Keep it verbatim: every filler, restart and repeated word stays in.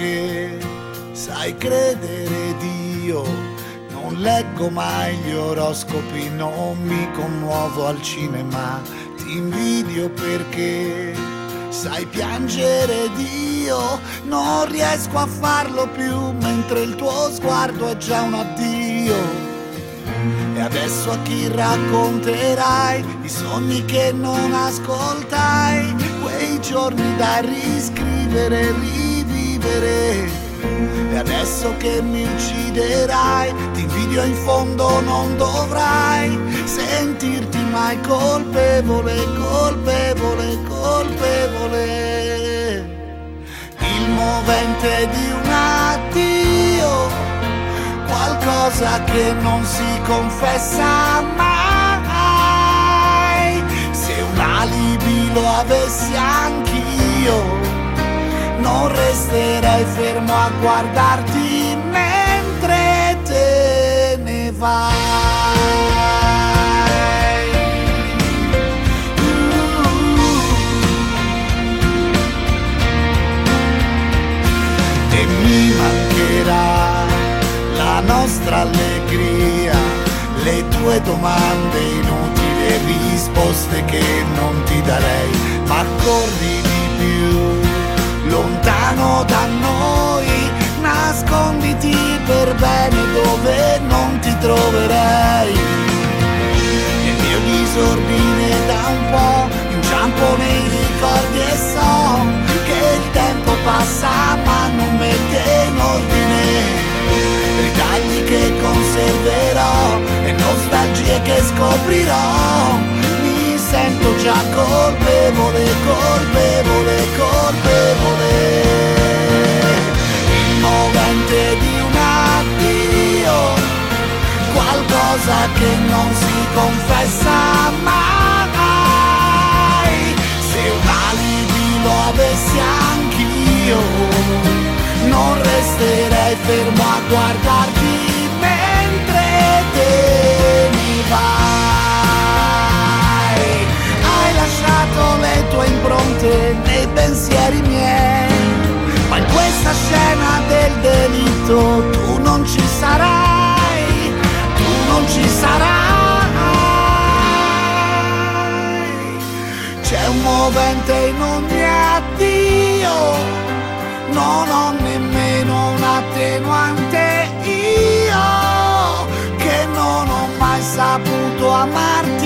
che sai credere Dio. Non leggo mai gli oroscopi, non mi commuovo al cinema. Ti invidio perché sai piangere Dio. Non riesco a farlo più mentre il tuo sguardo è già un addio. E adesso a chi racconterai i sogni che non ascoltai, quei giorni da riscrivere, rivivere. E adesso che mi ucciderai, ti invidio, in fondo non dovrai sentirti mai colpevole, colpevole, colpevole. Il movente di un addio, qualcosa che non si confessa mai. Se un alibi lo avessi anch'io, non resterei fermo a guardarti mentre te ne vai. Uh. E mi mancherà la nostra allegria, le tue domande inutili e risposte che non ti darei, ma corri di più, lontano da noi, nasconditi per bene dove non ti troverei. Nel mio disordine da un po' inciampo nei ricordi e so che il tempo passa ma non mette in ordine. Ritagli che conserverò e nostalgie che scoprirò. Mi sento già colpevole, colpevole, colpevole. Il movente di un addio, qualcosa che non si confessa mai. Se un alibi lo avessi anch'io, non resterei fermo a guardarti mentre te ne vai. Hai lasciato le tue impronte nei pensieri miei, ma in questa scena del delitto tu non ci sarai, tu non ci sarai. C'è un movente in ogni addio, non ho nemmeno un attenuante io, che non ho mai saputo amarti